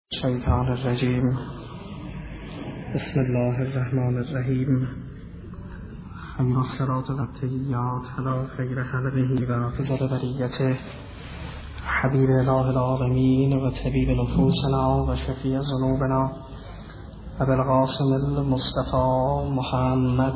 الشیطان الرجیم. بسم الله الرحمن الرحیم. خیر الصلاة و التحیات علی خیر خلقه و افضل بریته حبیب اله العالمین و طبیب نفوسنا و شفیع ذنوبنا ابی القاسم المصطفى محمد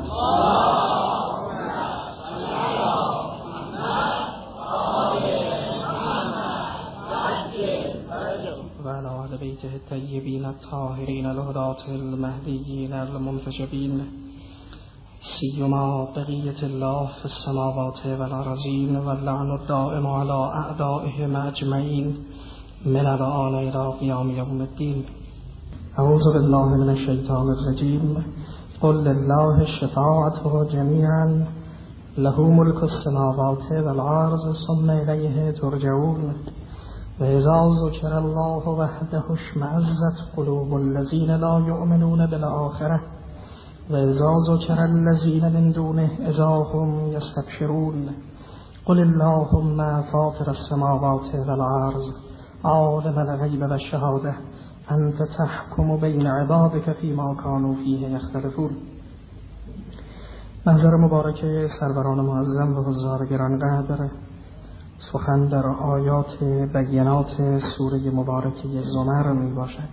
و علی آل بیته الطیبین الطاهرین الهداة المهدیین المنتجبین سیما بقیة الله في السماوات والارضین واللعن الدائم على اعدائهم اجمعین من الآن الى قیام یوم الدین. اعوذ بالله من الشیطان الرجیم. قل لله الشفاعة جمیعا له ملک السماوات والارض ثم الیه ترجعون. وإذا ذكر الله وحده اشمئزت قلوب الذين لا يؤمنون بالآخرة وإذا ذكر الذين من دونه إذا هم يستبشرون. قل اللهم فاطر السماوات والأرض عالم الغيب والشهادة أنت تحكم بين عبادك فيما كانوا فيه يختلفون. محضر مبارک سروران معظم و حضار گرانقدر، سخن در آیات بینات سوره مبارکه زمر می باشد.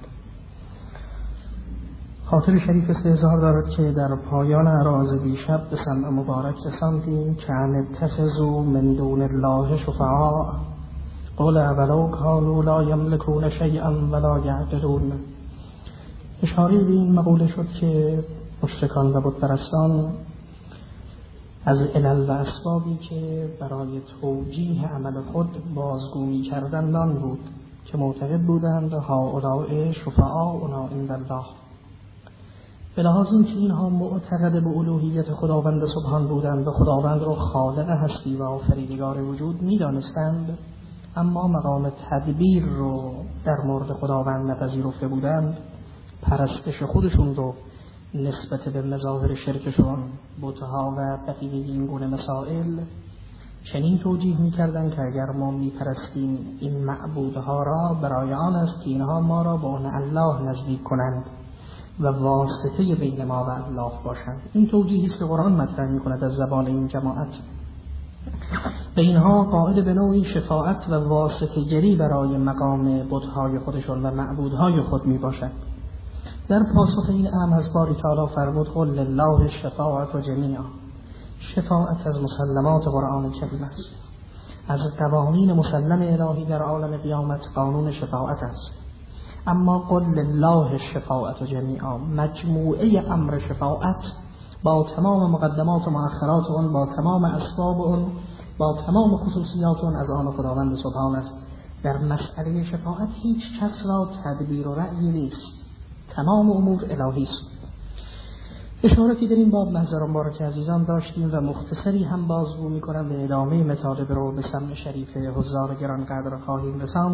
خاطر شریف استحضار دارد که در پایان عراض دیشب به سمع مبارک رساندیم که ان اتخذوا من دون الله شفعاء قل اولو کانوا لا یملکون شیئا ولا یعقلون. اشاره به این مقوله شد که مشرکان و بت پرستان از علل و اسبابی که برای توجیه عمل خود بازگو کردند آن بود که معتقد بودند هؤلاء شفعاؤنا عند الله. به لحاظ اینکه اینها معتقد به الوهیت خداوند سبحان بودند و خداوند را خالق هستی و آفریدگار وجود می‌دانستند، اما مقام تدبیر رو در مورد خداوند نپذیرفته بودند، پرستش خودشون رو نسبت به مظاهر شرکشون، بت‌ها و بقیه این گونه مسائل چنین توجیه می‌کردند که اگر ما می‌پرستیم این معبودها را برای آن است که اینها ما را با الله نزدیک کنند و واسطه بین ما و الله باشند. این توجیهی است که قرآن مطرح می‌کند از زبان این جماعت. به اینها قائل به نوعی شفاعت و واسطه گری برای مقام بت‌های خودشون و معبودهای خود می‌باشد. در پاسخ این امر از باری تعالی فرمود قل لله الشفاعة جمیعا. شفاعت از مسلمات قرآن کریم است. از قوانین مسلم الهی در عالم قیامت قانون شفاعت است. اما قل لله الشفاعة جمیعا، مجموعه امر شفاعت با تمام مقدمات و مؤخرات اون، با تمام اسباب اون، با تمام خصوصیات اون از آن خداوند سبحان است. در مسئله شفاعت هیچ کس را تدبیر و رأی نیست، تمام امور الهی است. اشارتی در این باب محضر مبارک عزیزان داشتیم و مختصری هم بازگو می‌کنم به ادامه مطالب رو به سمع شریف حضار گرانقدر خواهیم رساند.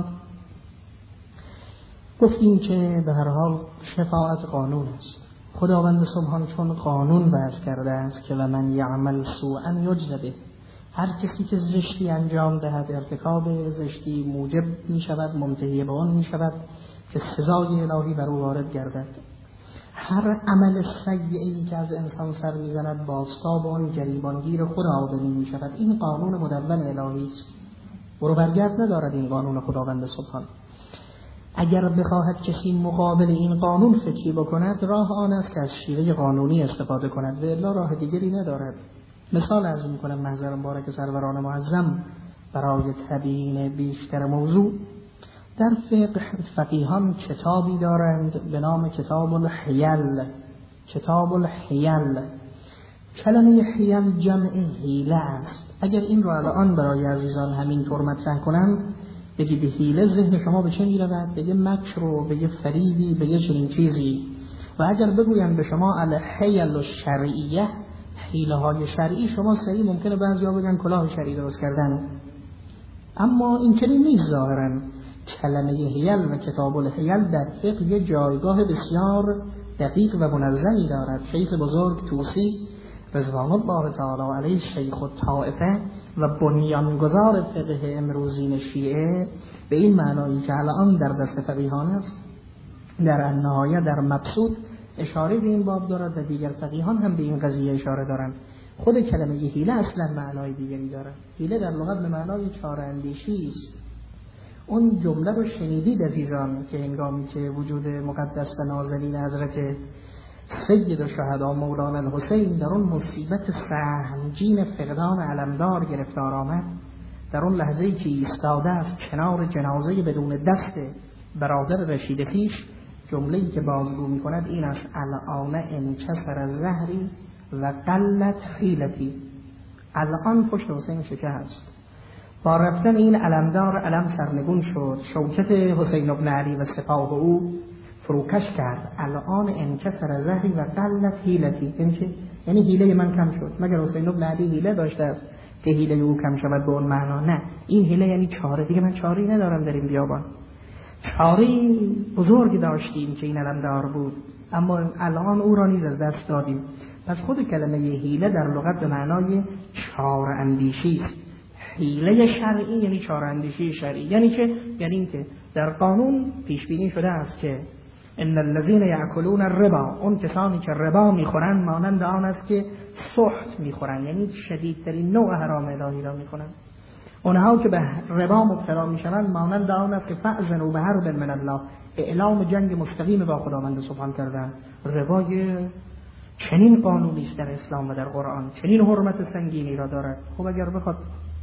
گفتیم که به هر حال شفاعت قانون است. خداوند سبحان چون قانون وضع کرده است که و من یعمل سوءا یجزی به، هر کسی که زشتی انجام دهد، ارتکاب زشتی موجب می شود، منتهی به آن می شود که سزای الهی بر او وارد گردد. هر عمل سیئی که از انسان سر میزند بازتاب آن گریبانگیر خود آدمی می شود. این قانون مدون الهی است، برو برگرد ندارد این قانون خداوند سبحان. اگر بخواهد کسی مقابل این قانون فکری بکند، راه آن است که از شیوه قانونی استفاده کند و الا راه دیگری ندارد. مثال عرض می‌کنم محضر مبارک سروران معظم برای تبیین بیشتر موضوع. در فقه فقیهان کتابی دارند به نام کتاب الحیل. کتاب الحیل، کلمه حیل جمع حیله است. اگر این رو الان برای عزیزان همینطور مطرح کنم، بگی به حیله ذهن شما به چه می‌رود؟ به یه مکر و به یه فریبی، به یه چنین چیزی. و اگر بگویم به شما الحیل الشرعیه، حیله‌های شرعی، شما سریع ممکنه بعضیا بگن کلاه شرعی درست کردن، اما این چنین نیست ظاهراً. کلمه حیل و کتاب الحیل در فقه یه جایگاه بسیار دقیق و منظمی دارد. شیخ بزرگ توسی رضوان الله تعالی علیه، شیخ الطائفه و بنیانگذار فقه امروزین شیعه، به این معنایی که الان در دست فقیهان است در النهایه در مبسوط اشاره به این باب دارد و دیگر فقیهان هم به این قضیه اشاره دارند. خود کلمه حیله اصلا معنای دیگری دارد. حیله در لغت به معنای چاره اندیشی است. اون جمله رو شنیدید عزیزان که هنگامی که وجود مقدس و نازنین حضرت سید الشهدا مولانا الحسین در اون مصیبت سهمگین فقدان علمدار گرفتار آمد، در اون لحظه‌ای که ایستاده است کنار جنازه بدون دست برادر رشید خویش، جمله‌ای که بازگو می‌کند این است: الان انکسر زهری و قلت حیلتی. الان پشت حسین شکست، با رفتن این علمدار علم سرنگون شد، شوکت حسین ابن علی و سپاه او فروکش کرد. الان انکسر زهری و قلت حیلتی. یعنی حیله من کم شد. مگر حسین ابن علی حیله داشته است که حیله او کم شود به اون معنا؟ نه، این حیله یعنی چاره. دیگه من چاره‌ای ندارم در این بیابان. چاره بزرگی داشتیم که این علمدار بود، اما الان او را نیز از دست دادیم. پس خود کلمه حیله در لغت به معنای چاره اندیشی است. حیله شرعی یعنی چاره اندیشی شرعی. یعنی چه؟ یعنی این که در قانون پیش بینی شده است که ان الذين ياكلون الربا، اون کسانی که ربا میخورند مانند آن است که سحت میخورند، یعنی شدیدترین نوع حرام الهی را میکنند. اونها که به ربا مبتلا میشوند مانند آن است که فأذنوا بحرب من الله، اعلام جنگ مستقیم با خداوند سبحان کردند. ربا چنین قانونی است در اسلام و در قرآن، چنین حرمت سنگینی را دارد. خب اگر بخواد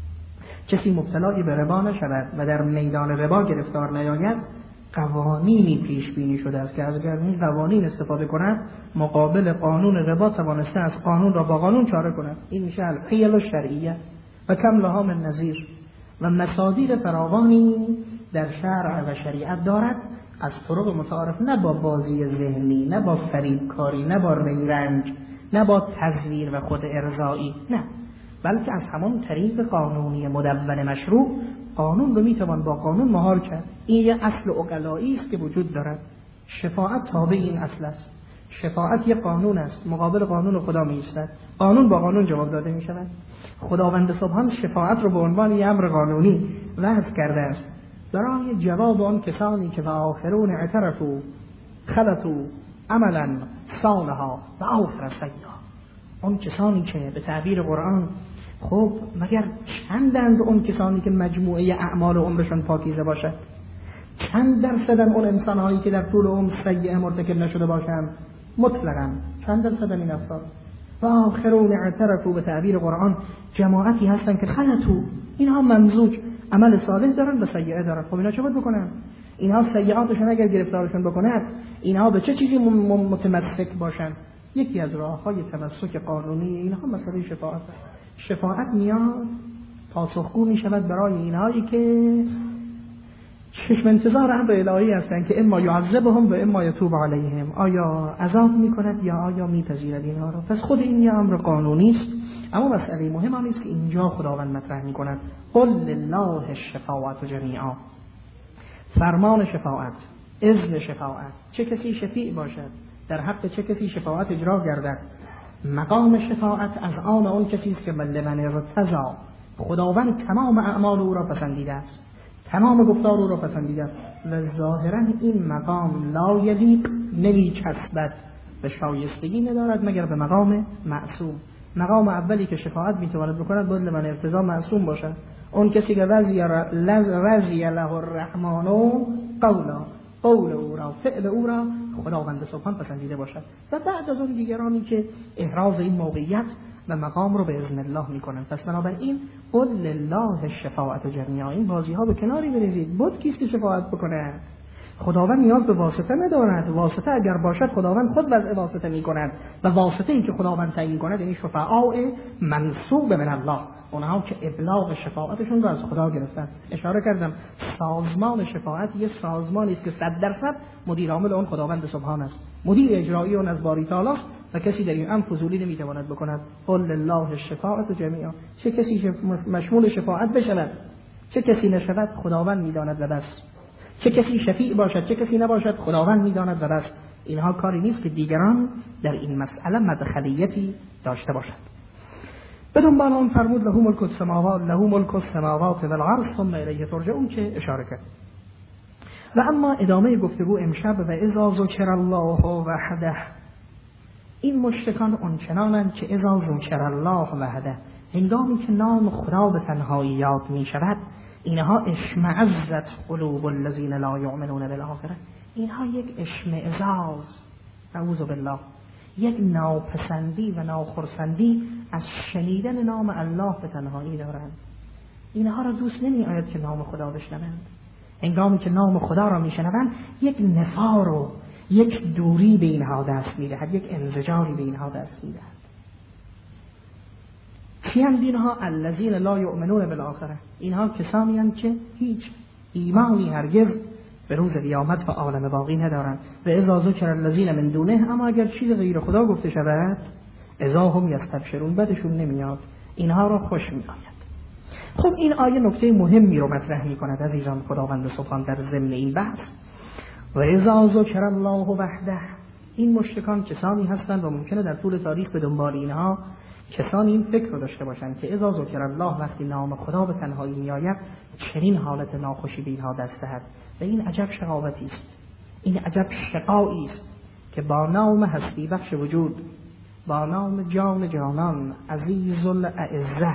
کسی مبتلای به ربا نشود و در میدان ربا گرفتار نیاید، قوانینی پیش بینی شده است که اگر این قوانین استفاده کند مقابل قانون ربا توانسته از قانون را با قانون چاره کند. این میشه الحیل الشرعیه و کم لها من نظیر. و مصادیق فراوانی در شرع و شریعت دارد از طرق متعارف، نه با بازی ذهنی، نه با فریبکاری، نه با رنج، نه با تزویر و خود ارضایی، نه، بلکه از همان طریق قانونی مدون مشروع قانون رو میتوان با قانون مهار کرد. این یه اصل عقلایی است که وجود دارد. شفاعت تابع این اصل است. شفاعت یک قانون است، مقابل قانون خدا میایستد، قانون با قانون جواب داده میشود. خداوند سبحان شفاعت رو به عنوان یک امر قانونی وضع کرده است برای جواب آن کسانی که و آخرون اعترفوا خلطوا عملا صالحا و آخر سیئا. اون کسانی که به تعبیر قرآن، خب مگر چندند اون کسانی که مجموعه اعمال عمرشون پاکیزه باشد؟ چند درصدن اون انسان‌هایی که در طول عمر سیئه مرتکب نشده باشند؟ مطلقاً چند درصدن این افراد؟ و آخرون اعترفوا به تعبیر قرآن جماعتی هستن که خلطوا، اینها ممزوج عمل صالح دارن و سیئه دارن. خب اینا چه باید بکنن؟ اینها سیئاتشون اگر گرفتارشون بکند، اینها به چه چیزی متمسک باشن؟ یکی از راه‌های تمسک قانونی اینها مسئله شفاعت. شفاعت میاد پاسخگو می شود برای اینهایی که چشم انتظار امر الهی هستند که اما یعذبهم و اما یتوب علیهم، آیا عذاب می کند یا آیا می پذیرد اینها را. پس خود این یه امر قانونی است، اما مسئله مهم آن است که اینجا خداوند مطرح می کند قل لله الشفاعة جمیعا. فرمان شفاعت، اذن شفاعت، چه کسی شفیع باشد، در حق چه کسی شفاعت اجرا گردد. مقام شفاعت از آن اون کسی است که لمن ارتضی، خداوند تمام اعمال او را پسندیده است، تمام گفتار او را پسندیده است و ظاهرا این مقام لا یلیق، نمیچسبد، به شایستگی ندارد مگر به مقام معصوم. مقام اولی که شفاعت میتواند بکند باید لمن ارتضی معصوم باشد، اون کسی که رضی له الرحمن قول او را، فعل او را خداوند سبحان پسندیده باشد. و بعد از اون دیگرانی که احراز این موقعیت و مقام رو به اذن الله میکنن. پس بنابراین قل لله الشفاعة جمیعا، این بازی ها به کناری بریزید. بود کیست که شفاعت بکنه؟ خداوند نیاز به واسطه ندارد. واسطه اگر باشد خداوند خود وضع واسطه میکند و واسطه ای که خداوند تعیین کند یعنی شفاعاء منصوب من الله، اونها که ابلاغ شفاعتشون رو از خدا گرفتن. اشاره کردم سازمان شفاعت یه سازمانی است که 100% مدیر عامل اون خداوند سبحان است، مدیر اجرایی اون از باری تعالی است و کسی در این امر فضولی نمیتواند بکند. قل لله الشفاعة جمیعا، چه کسی مشمول شفاعت بشود چه کسی نشود خداوند میداند و بس. چه کسی شفیع باشد چه کسی نباشد خداوند میداند و بس. اینها کاری نیست که دیگران در این مسئله مدخلیتی داشته باشند. بدون بنا اون فرمود له ملک السماوات والارض ثم الیه ترجعون که اشاره کرد. و اما ادامه گفتگو امشب و اذا ذکر الله وحده، این مشرکان آنچنانند که اذا ذکر الله وحده، هنگامی که نام خدا به تنهایی یاد می شود، اینها اشمعزت قلوب الذین لا یؤمنون بالآخرة، اینها یک اشمئزاز، اعوذ بالله، یک ناپسندی و ناخرسندی از شنیدن نام الله به تنهایی دارند. اینها را دوست نمی آید که نام خدا بشنوند. هنگامی که نام خدا را می شنوند، یک نفار و یک دوری به اینها دست می دهد، یک انزجاری به اینها دست می دهد. کیند اینها؟ الذین لا یؤمنون بالآخرة، اینها کسانی هستند که هیچ ایمانی هرگز به روز قیامت و عالم باقی ندارند. و اذا ذکر الذین من دونه، اما اگر چیز غیر خدا گفته شود، اذا هم یستبشرون، بدشون نمیاد، اینها را خوش میآید. خب این آیه نکته مهمی رو مطرح میکند عزیزان خداوند سبحان در ضمن این بحث. و اذا ذکر الله وحده، این مشرکان کسانی هستند و ممکنه در طول تاریخ به دنبال اینها کسانی این فکر رو داشته باشند که اذا ذکر الله، وقتی نام خدا به تنهایی میآید چنین حالت ناخوشی به اینها دست دهد. و این عجب شقاوتی است، این عجب شقایی است که با نام هستی بخش وجود، با نام جان جانان، عزیز الاعزه،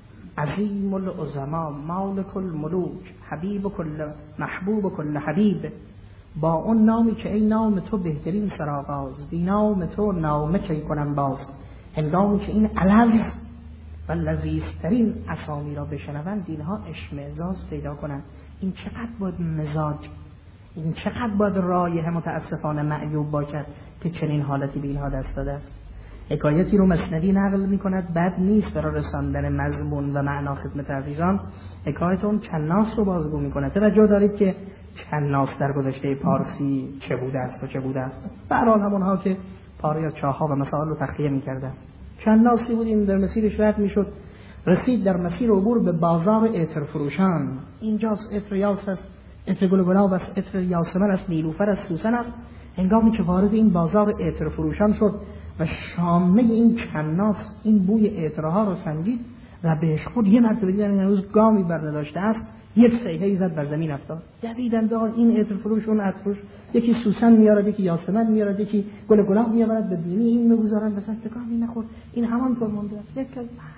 عظیم العظما، مالک الملوک، حبیب کل محبوب کل حبیب، با اون نامی که ای نام تو بهترین سرآغاز، بی نام تو نامه کی کنم باز، هنگامی که این علم و لذیذترین اسامی را بشنوند اینها اشمئزاز پیدا کنند. این چقدر باید مزاج، این چقدر باید رایحه متاسفانه معیوب باشد که چنین حالتی به اینها دست داده است. حکایتی رو مسندی نقل می کند، بد نیست برای رساندن مضمون و معنا خدمت عزیزان. حکایت اون کناس رو بازگو می کند. توجه دارید که کناس در گذشته پارسی چه بوده است و چه بوده است. به هر حال همونها که پاره یا چاه‌ها و مسائل رو تخلیه می کردن. کناسی بود، این در مسیرش رد می شد، رسید در مسیر عبور به بازار عطر فروشان. اینجاست عطر یاس است، عطر گل گلاب است، عطر یاسمن است، نیلوفر است، سوسن است. هنگامی که وارد این بازار عطر فروشان شد و شامه این کناس این بوی عطرها رو سنجید و بهش خود یه مرتبه دیدن هنوز گامی برداشته است، یک سیحه‌ای زد بر زمین افتاد. دویدن به این عطر فروش اون عطر فروش، یکی سوسن میاره، یکی یاسمن میاره، یکی گل گلاب میاره، به بینی این میگذارن مثلا تکانی نخورد. این همان فرمانده است. یک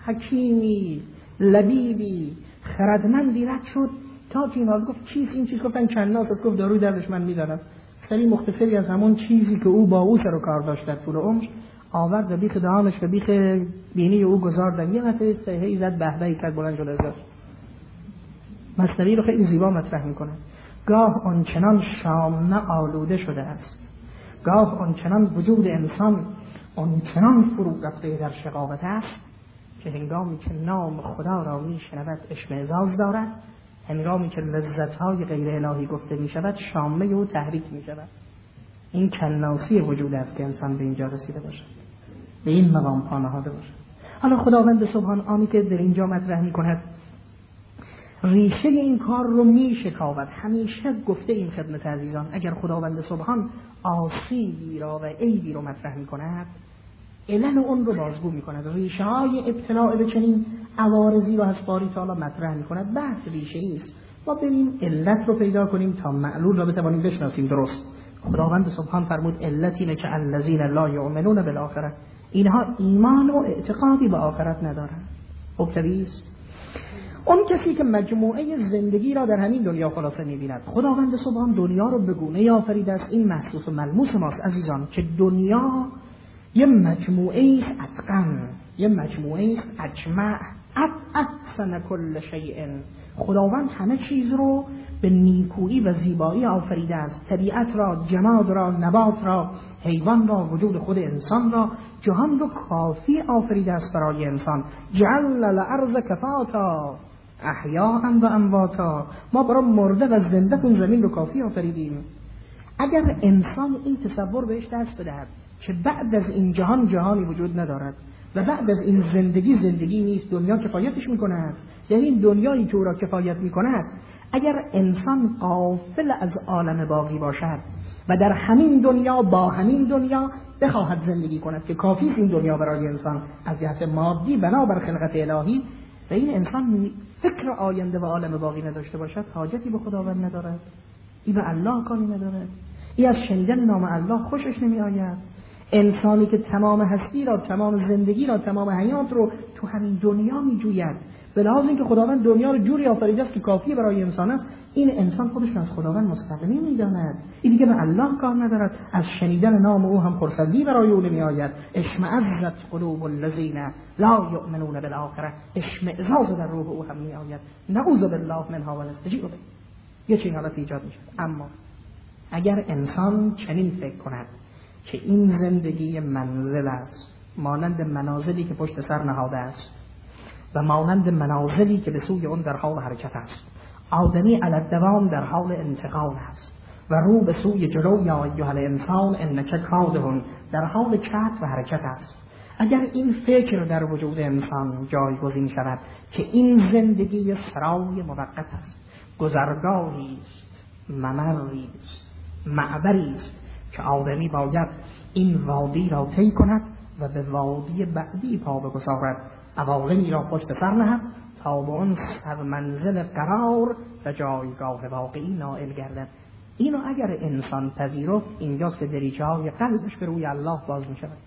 حکیمی لبیبی خردمندی رد شد تا که اینا گفت چیز این چیز، گفتن کناس است، گفت داروی دردش من میدارم. سری مختصری از همون چیزی که او با او سر و کار داشت در طول عمر آورد و بیخ دهانش و بیخ بینی او گذارد. یه مرتبه سیحه‌ای زد، بهبهی کرد، بلند شد ازش. مثنوی رو خیلی زیبا مطرح میکنه. گاه آنچنان شامه آلوده شده است، گاه آنچنان وجود انسان آنچنان فرو رفته در شقاوت است که هنگامی که نام خدا را میشنود اشمئزاز دارد، هنگامی که لذت‌های غیر الهی گفته میشود شامه او تحریک میشود. این کناسی وجود است که انسان به اینجا رسیده باشد، به این مقام پا نهاده باشد. حالا خداوند سبحان آنی که در اینجا مطرح میکند ریشه این کار رو میشکاود. همیشه گفته این خدمت عزیزان اگر خداوند سبحان آسیبی را و عیبی رو مطرح میکند، علل اون رو بازگو میکند. ریشه های ابتلاع به چنین عوارضی رو از باری تعالی مطرح میکند. بحث ریشه ایست، ما بریم علت رو پیدا کنیم تا معلول رو بتوانیم بشناسیم. درست خداوند سبحان فرمود علت اینه که الذین لا یؤمنون بالآخرة، اینها ایمان و اعتقادی به آخرت ندارن. مبتدیست اون کسی که مجموعه زندگی را در همین دنیا خلاصه می‌بیند. خداوند سبحان دنیا رو به گونه‌ای آفریده است، این محسوس و ملموس ماست عزیزان، که دنیا یه مجموعه است اتقن، یه مجموعه است اجمع، احسن کل شیء. خداوند همه چیز رو به نیکویی و زیبایی آفریده است. طبیعت را، جماد را، نبات را، حیوان را، وجود خود انسان را، جهان رو کافی آفریده است برای انسان. جعل الارض کفاتا احیاء و امواتا، ما برای مرده و زنده کن زمین رو کافی آفریدیم. اگر انسان این تصور بهش دست بدهد که بعد از این جهان جهانی وجود ندارد و بعد از این زندگی نیست، دنیا کفایتش میکند، یعنی این دنیایی که او را کفایت میکند، اگر انسان غافل از عالم باقی باشد و در همین دنیا با همین دنیا بخواهد زندگی کند که کافی است این دنیا برای انسان از جهت مادی بنابر خلقت الهی، و این انسان فکر آینده و عالم باقی نداشته باشد، حاجتی به خداوند ندارد. این به الله کاری نداره، این از شنیدن نام الله خوشش نمی آید. انسانی که تمام هستی را، تمام زندگی را، تمام حیات رو تو همین دنیا می جوید، به لحاظ اینکه خداوند دنیا رو جوری آفریده است که کافی برای انسان است، این انسان خودش از خداوند مستغنی می‌داند. این دیگه به الله کار ندارد، از شنیدن نام او هم خرسندی برای او نمی آید. اشمئزت قلوب الذین لا یؤمنون بالآخرة، اشمئزاز در روح او هم می آید. نعوذ بالله منها و نستجیب به. یه چنین حالت ایجاد میشه. اما اگر انسان چنین فکر کند که این زندگی منزل است، مانند منازلی که پشت سر نهاده است و مانند منازلی که به سوی اون در حال حرکت است، آدمی علی الدوام در حال انتقال است و رو به سوی جلو، یا ایها الانسان انک کادح، در حال کت و حرکت است. اگر این فکر در وجود انسان جایگزین شود که این زندگی سرای موقت است، گذرگاهی است، ممری است، معبری است که آدمی باید این وادی را طی کند و به وادی بعدی پا بگذارد، عوالمی را پشت سر نهد تا به اون سرمنزل قرار و جایگاه واقعی نائل گردد. اینو اگر انسان پذیرفت، اینجاست که دریچه های قلبش به روی الله باز می شود.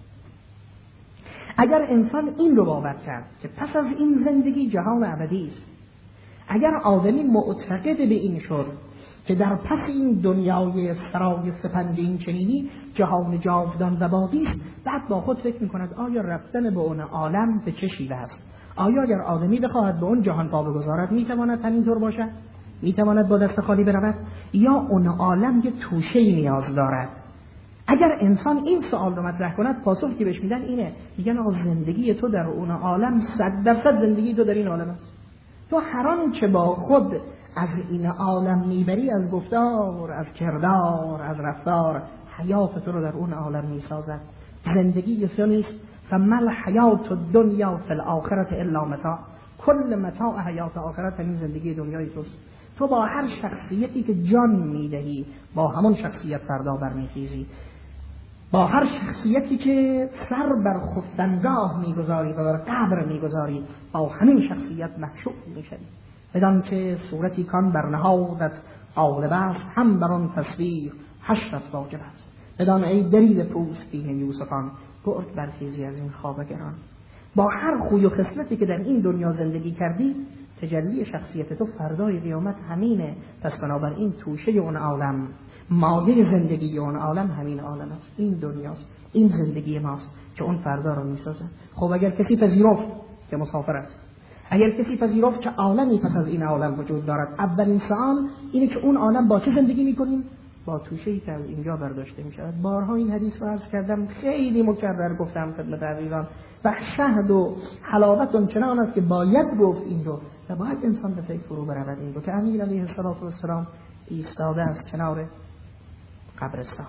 اگر انسان این رو باور کرد که پس از این زندگی جهان ابدی است، اگر آدمی معتقد به این شد که در پس این دنیای سرای سپنجین چنینی جهان جاودان و باقی است، بعد با خود فکر می‌کند آیا رفتن به اون عالم به چه شیوه است؟ آیا اگر آدمی بخواهد به اون جهان پا بگذارد میتواند همینطور باشد؟ میتواند با دست خالی برود؟ یا اون عالم یه توشه‌ای نیاز دارد؟ اگر انسان این سوال رو مطرح کند، پاسخی که بهش میدن اینه، میگن آقا زندگی تو در اون عالم 100% زندگی تو در این عالم است. تو هر آنچه با خود از این عالم میبری، از گفتار، از کردار، از رفتار، حیات تو رو در اون عالم میسازد. زندگی تو نیست. فمل حیات الدنیا فی الاخرة الا متاع، کل متاع حیات آخرت همین زندگی دنیای توست. تو با هر شخصیتی که جان میدهی، با همون شخصیت فردا برمیخیزی. با هر شخصیتی که سر بر خفتنگاه میگذاری و بر قبر میگذاری، با همین شخصیت محشوق میشوی. بدان که صورتی کان بر نهادت غالب است، هم بر آن تصویر حشرت واجب است. بدان ای درید پوستین یوسفان، گرد برخیزی از این خواب گران. با هر خوی و خصلتی که در این دنیا زندگی کردی، تجلی شخصیت تو فردای قیامت همینه. پس بنابراین توشه اون عالم، مایه زندگی اون عالم همین عالم است، این دنیاست، این زندگی ماست که اون فردا رو میسازه. خب اگر کسی پذیرفت که مسافر است، اگر کسی پذیرفت که عالمی پس از این عالم وجود دارد، اولین سوال اینه که اون عالم با چه زندگی میکنیم؟ با توشه‌ای که از اینجا برداشته میشود. بارها این حدیث رو عرض کردم، خیلی مکرر گفتم خدمت عزیزان، و شهد و حلاوت اون چنان است که باید گفت این رو و باید انسان به فکر فرو برود این رو که امیر علیه السلام ایستاده است کنار قبرستان.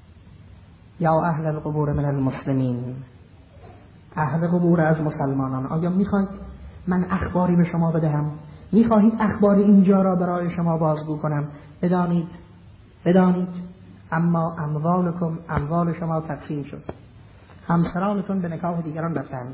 یا اهل القبور من المسلمین، اهل قبور از مسلمانان، آیا میخواید من اخباری به شما بدهم؟ میخواهید اخبار اینجا را برای شما بازگو کنم؟ بدانید اما اموالکم، اموال شما تقسیم شد، همسرانتون به نکاح دیگران رفتند،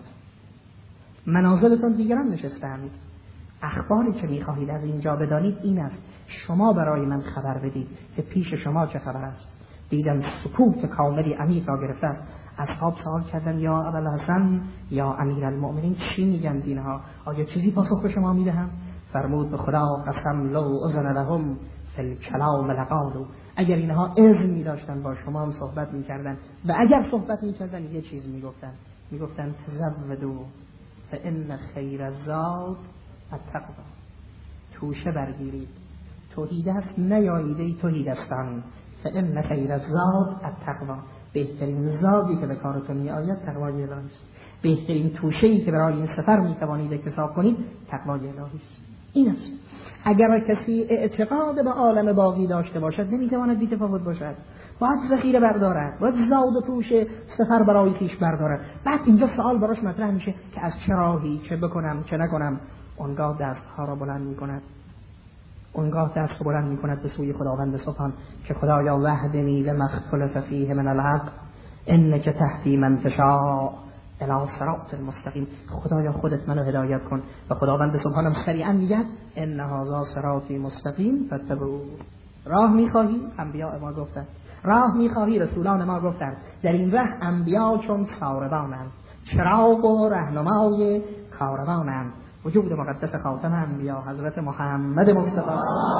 منازلتون دیگران نشستند. اخباری که میخواهید از اینجا بدانید این است، شما برای من خبر بدید که پیش شما چه خبر است. دیدم سکوت کاملی عمیق را گرفته است. اصحاب سوال کردن یا ابوالحسن یا امیر المؤمنین چی میگن اینها؟ آیا چیزی پاسخ به شما میدهم؟ فرمود به خدا قسم لو اذن لهم فی الکلام لقالوا، اگر اینها اذن می‌داشتن با شما هم صحبت می‌کردن و اگر صحبت می‌کردن یه چیز میگفتن تزودوا فان خیر الزاد التقوا، توشه برگیرید، توحید است نیاییده توحیدستان، فان خیر الزاد التقوا، بهترین زادی که به کارتون میآید تقوای الهی است، بهترین توشه‌ای که برای این سفر می‌توانید اکتساب کنید تقوای الهی است. این است. اگر کسی اعتقاد به عالم باقی داشته باشد نمیتواند بی‌تفاوت باشد، باید ذخیره بردارد، باید زاد و توش سفر برای خویش بردارد. بعد اینجا سوال براش مطرح میشه که از چه راهی، چه بکنم چه نکنم. اونگاه دستها را بلند میکند، اونگاه دست بلند میکند به سوی خداوند سبحان که خدایا وحدنی لما اختلف فیه من الحق انک تهدی من تشاء الی صراط المستقیم، خدایا خودت منو هدایت کن. و خداوند سبحانم سریعا میگه ان هذا صراطی مستقیم فاتبعوه، راه میخواهی؟ انبیاء ما گفتند. راه میخواهی؟ رسولان ما گفتند. در این ره انبیا چون ساربانند، چراغ و رهنمای کاروانند. وجود مقدس خاتم انبیا حضرت محمد مصطفی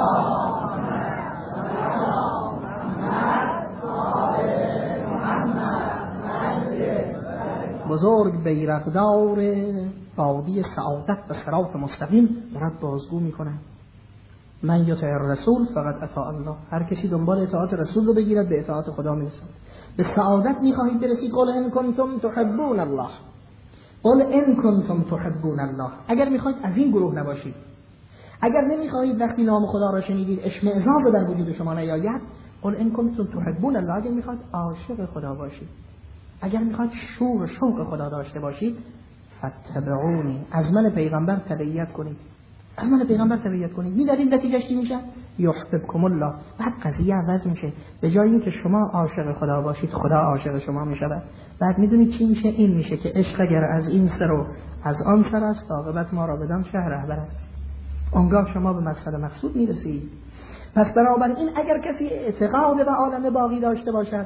بزرگ بیرقدار وادی سعادت و صراط مستقیم دارد بازگو میکنه. من یطع الرسول فقط اطاع الله. هر کسی دنبال اطاعت رسول رو بگیرد به اطاعت خدا میرسد. به سعادت میخواهید برسید؟ قل ان کنتم تحبون الله. قل ان کنتم تحبون الله. اگر میخواید از این گروه نباشید، اگر نمیخواهید وقتی نام خدا را شنیدید اشمئزاز در وجود شما نیاید، قل ان کنتم تحبون الله. اگر میخواید عاشق خدا باشید، اگر میخواید شور و شوق خدا داشته باشید، فاتبعونی. از من پیغمبر تبعیت کنید. از من پیغمبر تبعیت کنید. می‌دونید نتیجهش چی میشه؟ یحببکم الله. بعد قضیه عوض میشه. به جای اینکه شما عاشق خدا باشید، خدا عاشق شما میشود. بعد میدونید چی میشه؟ این میشه که عشق اگر از این سر و از آن سر است، عاقبت ما را بدان شهر رهبر است. آنگاه شما به مقصد مقصود میرسید. پس بنابراین اگر کسی اعتقاد به عالم باقی داشته باشد،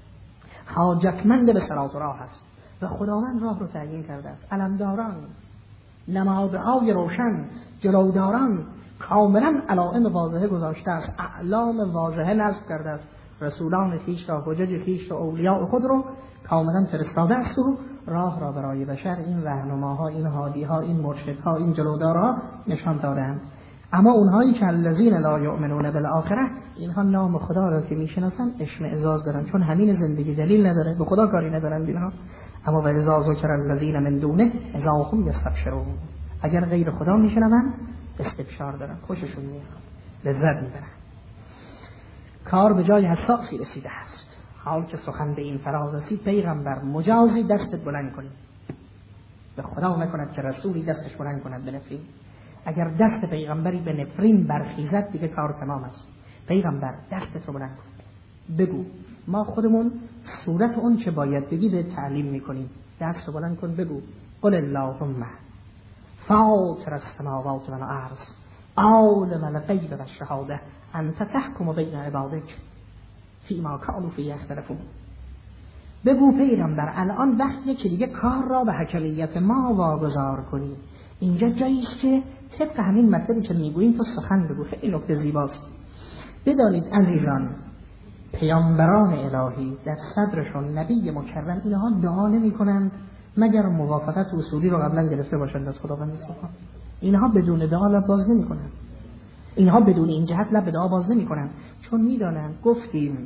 حاجتمند به صراط و راه است و خداوند راه رو تعیین کرده است. علمداران، نمادهای روشن، جلوداران کاملا علائم واضحه گذاشته است، اعلام واضحه نصب کرده است. رسولان خویش را، حجج خویش را، اولیاء خود را کاملا فرستاده است و راه را برای بشر این رهنماها، این هادیها، این مرشدها، این جلودارها نشان دادند. اما اونهایی که الذین لا یؤمنون بالآخره، اینها نام خدا را که میشناسن اشمئزاز دارن، چون همین زندگی دلیل نداره، به خدا کاری ندارن اینها. اما و اذا ذکر الذین من دونه اذا هم یستبشرون. اگر غیر خدا میشنون استبشار دارن، خوششون میاد، لذت میبرن. کار به جای حساسی رسیده است. حال که سخن به این فراز رسید، پیغمبر مجازی دستت بلند کنی. به خدا نکند که رسولی دستش بلند کند به نفرین. اگر دست پیغمبری به نفرین برخیزد دیگه کار تمام است. پیغمبر دستت رو بلند کن، بگو. ما خودمون صورت اون چه باید بگی به تعلیم میکنیم. دست رو بلند کن، بگو قل اللهم فاطر السماوات والارض عالم الغیب والشهاده انت تحکم بین عبادک فیما کانوا فیه یختلفون. بگو پیغمبر الان وقتیه که دیگه کار را به حکمیت ما واگذار کنی. اینجا جاییست که طبق همین مطلبی که میگوییم تو سخن بگو. خیلی نکته زیباست. بدانید عزیزان، پیامبران الهی در صدرشون نبی مکرم اینها دعا نمی کنند مگر موافقت اصولی رو قبلا گرفته باشند از خداوند سبحانه. اینها بدون دعا لب باز نمی کنند. اینها بدون این جهت لب دعا باز نمی کنند، چون میدانند گفتیم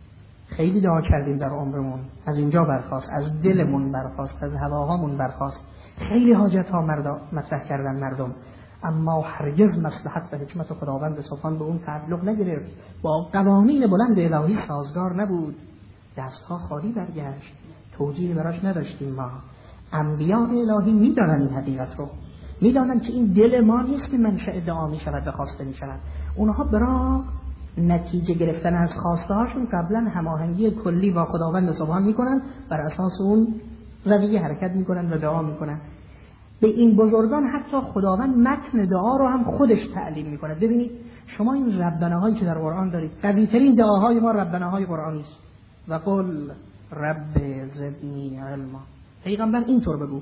خیلی دعا کردیم در عمرمون، از اینجا برخاست، از دلمون برخاست، از هواهامون برخاست، خیلی حاجت ها مطرح کردن مردم، اما هرگز مصلحت و حکمت خداوند سبحان به اون تعلق نگرفت، با قوانین بلند الهی سازگار نبود، دستها خالی برگشت، توجیه براش نداشتیم. ما انبیاء الهی میدانن این حقیقت رو، میدانن که این دل ما نیست که منشأ دعا می شود و خواسته می شود. اونها برای نتیجه گرفتن از خواسته هاشون قبلا هماهنگی کلی با خداوند سبحان میکنن، بر اساس اون رویه حرکت میکنن و دعا میکنن. به این بزرگان حتی خداوند متن دعا رو هم خودش تعلیم میکنه. ببینید شما این ربنا هایی که در قرآن دارید، قوی ترین دعاهای ما ربنا های قرآنی است. و قل رب زدنی علما. پیغمبر اینطور بگو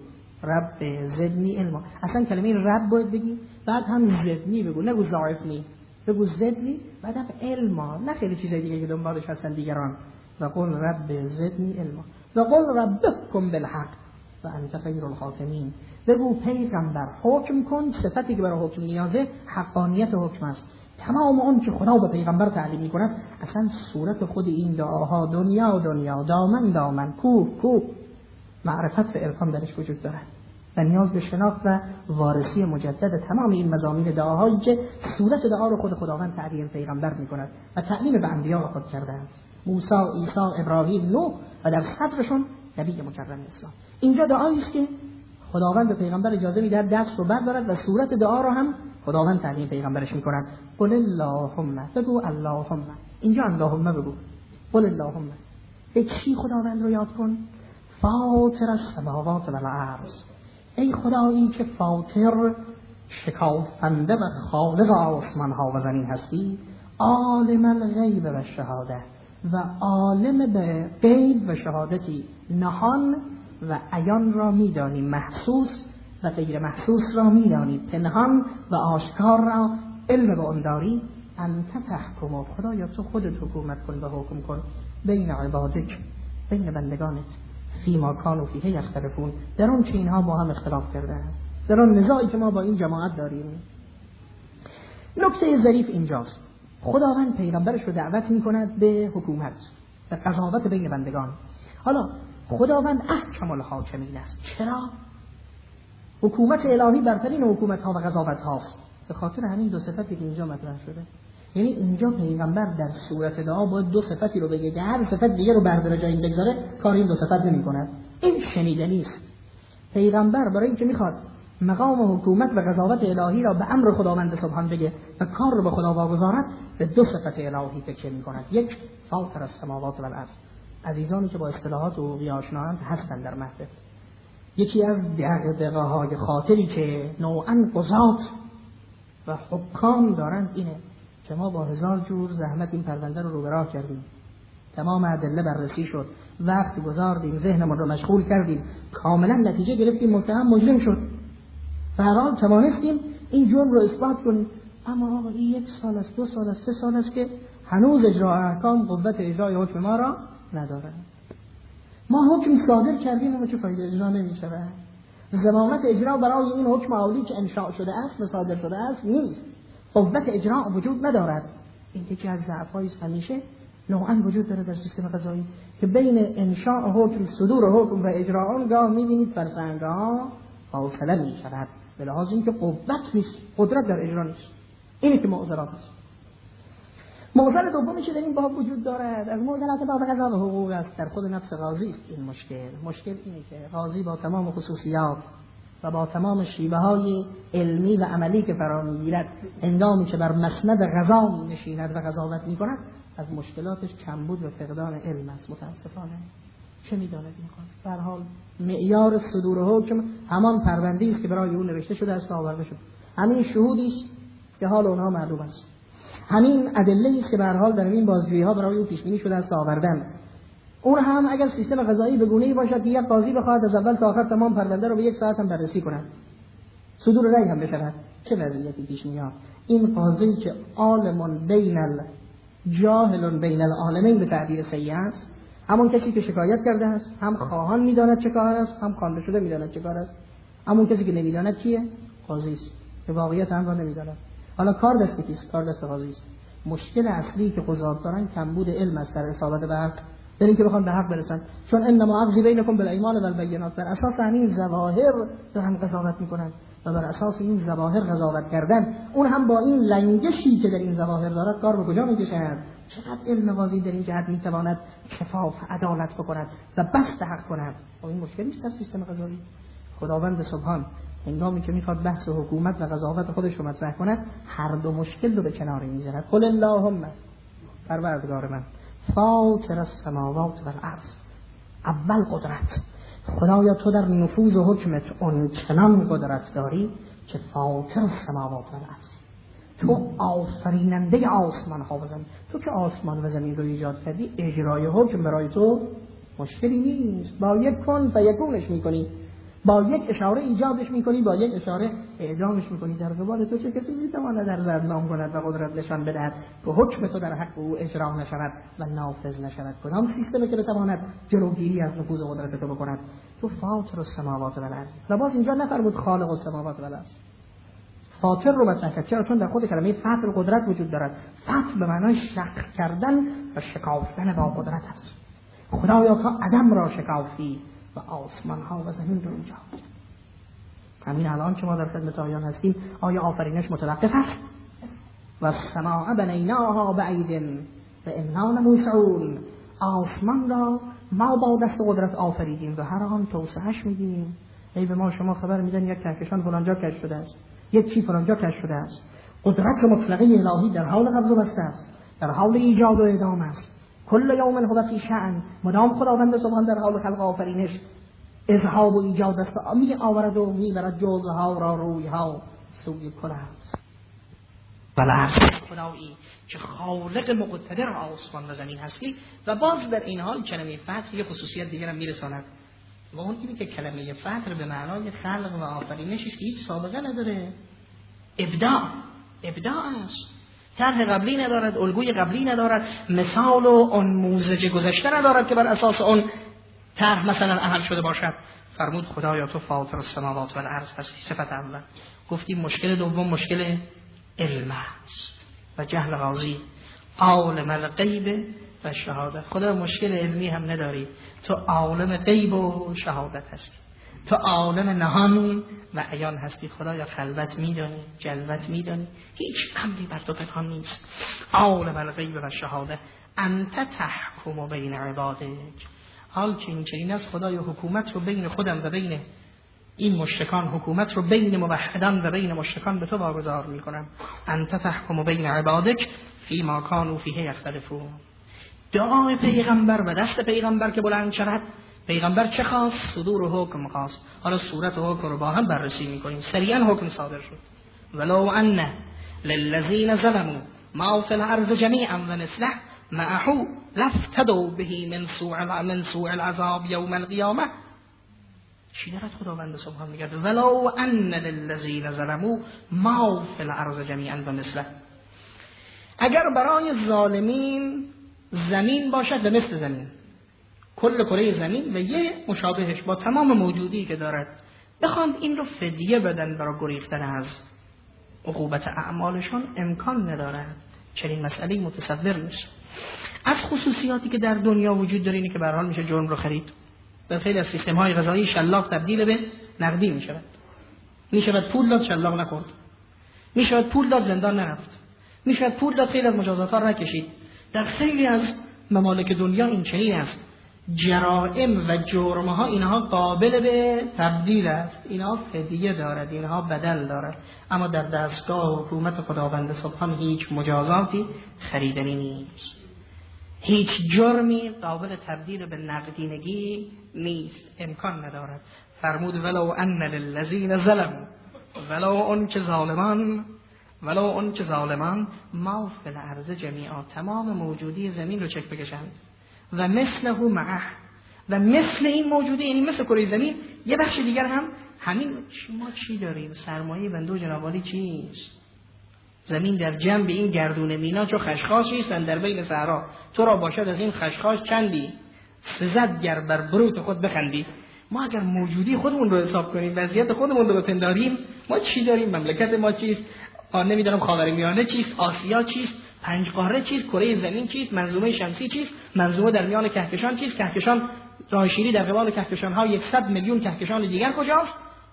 رب زدنی علما. اصلا کلمه رب باید بگی، بعد هم زدنی بگو، نگو ضاعفنی، بگو زدنی، بعد هم علما، نه خیلی چیزای دیگه که دنبالش هستن دیگران. و قل رب زدنی علما و قل ربکم بالحق و انت خیر الحاکمین. بگو پیغمبر حکم کن، صفتی که برای حکم نیازه حقانیت حکم است. تمام اون که خدا به پیغمبر تعلیم می‌کند اصلا صورت خود این دعاها دنیا دامن دامن، کوه معرفت و عرفان درش وجود دارد و نیاز به شناخت و وارسی مجدد تمام این مضامین دعاهایی که صورت دعا رو خود خداوند تعلیم پیغمبر می‌کند و تعلیم به انبیا خود کرده است، موسی، عیسی، ابراهیم، نوح و در صدرشون نبی مکرم اسلام. اینجا دعایی است که خداوند به پیغمبر اجازه میده دست رو بردارد و صورت دعا رو هم خداوند تعلیم پیغمبرش میکند. قل اللهم، بگو اللهم. اینجا اللهم بگو، قل اللهم. به چی خداوند رو یاد کن؟ فاطر السماوات والارض. ای خدایی که فاطر، شکافنده و خالق آسمان ها و زمین هستی، عالم الغیب و شهاده و عالم به غیب و شهادتی، نهان و عیان را میدانی، محسوس و غیر محسوس را میدانی، پنهان و آشکار را علم به آن داری. انت تحکم، خدایا تو خودت حکومت کن و حکم کن بین عبادک، بین بندگانت، فیما کانوا فیه یختلفون، در اون چه اینها با هم اختلاف کردن، در اون نزاعی که ما با این جماعت داریم. نکته ظریف اینجاست، خداوند پیغمبرش رو دعوت میکند به حکومت، به قضاوت بین بندگان. حالا خداوند احکم الحاکمین است. چرا؟ حکومت الهی برترین حکومت ها و قضاوت هاست، به خاطر همین دو صفتی که اینجا مطرح شده. یعنی اینجا پیغمبر در صورت دعا باید دو صفتی رو بگه که هر صفت دیگه رو برداره جای این بگذاره، کار این دو صفت نمی‌کند. این شنیدنی است. پیغمبر برای اینکه میخواد مقام حکومت و قضاوت الهی را به امر خداوند سبحان بگه و کار رو به خدا واگذارد، به دو صفت الهی تکیه می‌کند. یک، فاطر السماوات و الارض. عزیزانی که با اصطلاحات حقوقی آشنااند هستند در محفل، یکی از دغدغه‌های خاطری که نوعاً قضات و حکام دارند اینه که ما با هزار جور زحمت این پرونده رو به راه کردیم، تمام ادله بررسی شد، وقت گذاردیم، ذهنمون رو مشغول کردیم، کاملا نتیجه گرفتیم، متهم مجرم شد، به هر حال توانستیم این جرم رو اثبات کنیم. اما آقا این 1 سال است، 2 سال است، 3 سال است که هنوز اجرا احکام، قوت اجرای حکم ما را نداره. ما حکم صادر کردیم اما چه فایده؟ اجرا نمی‌شود. ضمانت اجرا برای این حکم عالی که انشاء شده است و صادر شده است نیست. قوت اجرا وجود ندارد. این یکی از ضعف‌های همیشه نوعاً وجود داره در سیستم قضایی که بین انشاء حکم، صدور حکم و اجرا آن گاه می‌بینید فرسنگ‌ها فاصله می‌شود، به لحاظ اینکه قوت نیست، قدرت در اجرا نیست. اینه که معضلات است. معضل دومی که در این باب وجود دارد از معضلات باب قضا و حقوق است، در خود نفس قاضی است. این مشکل اینه که قاضی با تمام خصوصیات و با تمام شیوه‌های علمی و عملی که فرا می‌گیرد، هنگامی که بر مسند قضا می‌نشیند و قضاوت می‌کند، از مشکلاتش کمبود و فقدان علم است. متأسفانه چه می‌داند این قاضی؟ به هر حال معیار صدور حکم همان پرونده‌ای است که برای اون نوشته شده است و آورده شده، همین شهودی است که حال اونها معلوم است، همین ادله‌ای است که به هر حال در این بازجویی‌ها برای او پیش بینی شده است و آوردن. اون هم اگر سیستم قضایی به گونه‌ای باشد که یک قاضی بخواهد از اول تا آخر تمام پرونده رو به 1 ساعت هم بررسی کند، صدور رأی هم بشود، چه وضعیتی پیش میاد؟ این قاضی که عالم بین الجاهل بین العالمین به تعبیر سیئ است، همون کسی که شکایت کرده است، هم خواهان میداند چه کار است، هم خوانده شده میداند چه کار است. همون کسی که نمیداند کیه؟ قاضی است که واقعیت هم را نمیداند. حالا کار دست کیست؟ کار دست قاضی است. مشکل اصلی که قضات دارن کمبود علم است در اصابت به حق، در اینکه بخوان به حق برسن، چون انما عقضی بینکم بالایمان و البینات، بر اساس همین ظواهر دارن قضاوت میکنن و بر اساس این ظواهر قضاوت کردن، اون هم با این لنگشی که در این ظواهر دارد کار به کجا میکشند؟ چقدر علم قاضی در این جهت میتواند کفاف عدالت بکند و بست حق کند؟ و این مشکلی است در سیستم قضایی. خداوند سبحان هنگامی که میخواد بحث حکومت و قضاوت خودش رو مطرح کند، هر دو مشکل رو به کنار میذارد. قل اللهم پروردگار من فاطر السماوات و الارض، اول قدرت، خدایا تو در نفوذ و حکمت اون چنان قدرت داری که فاطر السماوات و الارض، تو آفریننده آسمان ها و زمین، تو که آسمان و زمین رو ایجاد کردی، اجرای حکم برای تو مشکلی نیست، با یک کن فیکونش میکنی، با یک اشاره ایجادش میکنی، با یک اشاره اعدامش میکنی. در قبال تو چه کسی میتواند در زدنام کند و قدرت نشان بدهد که حکم تو در حق او اجرا نشود و نافذ نشود؟ کدام سیستمی که بتواند جلوگیری از نفوذ و قدرت تو بکند؟ تو فاطر السماوات و الارض. و باز اینجا نفرمود خالق السماوات و الارض، فاطر رو مطرح کرد. چرا؟ چون در خود کلمه فطر قدرت وجود دارد. فطر به معنای شق کردن و شکافتن با قدرت است. خدایا تو عدم را شکافتی و آسمان ها و زمین رو ایجاد کرد. همین الان که ما در خدمت آیان هستیم، آیا آفرینش متوقف است؟ و السماء بنیناها بعید و انا لموسعون، آسمان را ما با دست قدرت آفریدیم و هر آن توسعهش میدیم. ای به ما شما خبر میدن یک کهکشان فلانجا کشف شده است، یک چی فلانجا کشف شده است. قدرت مطلقه الهی در حال قبض و بسته است، در حال ایجاد و اعدام است. کل یوم هو فی شأن، مدام خداوند سبحان در حال خلق آفرینش اذهاب و ایجاد است، می آورد و می برد جزها را رویها سوی کل است. والارض، خدایی که خالق مقتدر آسمان و زمین هستی. و باز در این حال کلمه فتح یه خصوصیت دیگر هم میرساند، و اون اینه که کلمه فتح به معنای خلق و آفرینش است که هیچ سابقه نداره. ابداع است، طرح قبلی ندارد، الگوی قبلی ندارد، مثال و انموزج گذشته ندارد که بر اساس اون طرح مثلا عمل شده باشد. فرمود خدایا تو فاطر السماوات و الارض هستی. صفت اول. گفتیم مشکل دوم مشکل علم است و جهل غازی، عالم الغیب و شهادت. خدا مشکل علمی هم نداری، تو عالم غیب و شهادت هستی، تو عالم نهان و عیان هستی. خدایا خلوت میدانی، جلوت میدانی، هیچ امری بر تو پنهان نیست. عالم الغیب و شهادت، انت تحکم بین عبادک. حال که این چنین است خدایا حکومت رو بین خودم و بین این مشرکان، حکومت رو بین موحدان و بین مشرکان به تو واگذار میکنم. انت تحکم بین عبادک فیما کانوا فیه یختلفون. دعای پیغمبر و دست پیغمبر که بلند شود، پیغمبر چه خواست؟ صدور و حکم خواست. حالا صورت و حکم رو با هم بررسی میکنیم. سریعا حکم صادر شد. ولو ان للذین ظلموا ما فی الارض جمیعا و مثله معه لافتدوا به من سوء العذاب یوم القیامه. چی دارد خداوند سبحانه میگه؟ ولو ان للذین ظلموا ما فی الارض جمیعا و مثله. اگر برای ظالمین زمین باشد و مثل زمین، کل کره زمین و یه مشابهش با تمام موجودی که دارد، بخواند این رو فدیه بدن برای گریختن از عقوبت اعمالشان، امکان ندارد. چنین مسئله متصور نیست. از خصوصیاتی که در دنیا وجود داره اینه که به هر حال میشه جرم رو خرید. در خیلی از سیستم های قضایی شلاق تبدیل به نقدی میشود. میشود پول داد شلاق نخورد، میشود پول داد زندان نرفت، میشود پول داد خیلی از مجازات ها نکشید. در خیلی از ممالک دنیا این چنین است. جرائم و جرم ها اینها قابل به تبدیل است، اینها فدیه دارد، اینها بدل دارد. اما در دستگاه حکومت خداوند سبحان هیچ مجازاتی خریدنی نیست. هیچ جرمی قابل تبدیل به نقدینگی نیست، امکان ندارد. فرمود ولو ان للذین ظلموا، ولو اون که ظالمان ما فی الارض جمیعا، تمام موجودی زمین رو چک بکشند، و مثله معه، و مثل این موجودی، یعنی مثل کره زمین یه بخش دیگر هم همین. ما چی داریم؟ سرمایه بنده جناب عالی چیست؟ زمین در جنب این گردون مینا چو خشخاشی است در بین صحرا، تو را باشد از این خشخاش چندی، سزد گر بر بروت خود بخندی. ما اگر موجودی خودمون رو حساب کنیم، وضعیت خودمون رو بپنداریم، ما چی داریم؟ مملکت ما چیست؟ نمیدونم خاورمیانه چیست، آسیا چیست، پنج قاره چیست، کره زمین چیست، منظومه شمسی چیست، منظومه در میان کهکشان چیست، کهکشان راه شیری در قبال کهکشان ها 100 میلیون کهکشان دیگر کجاست؟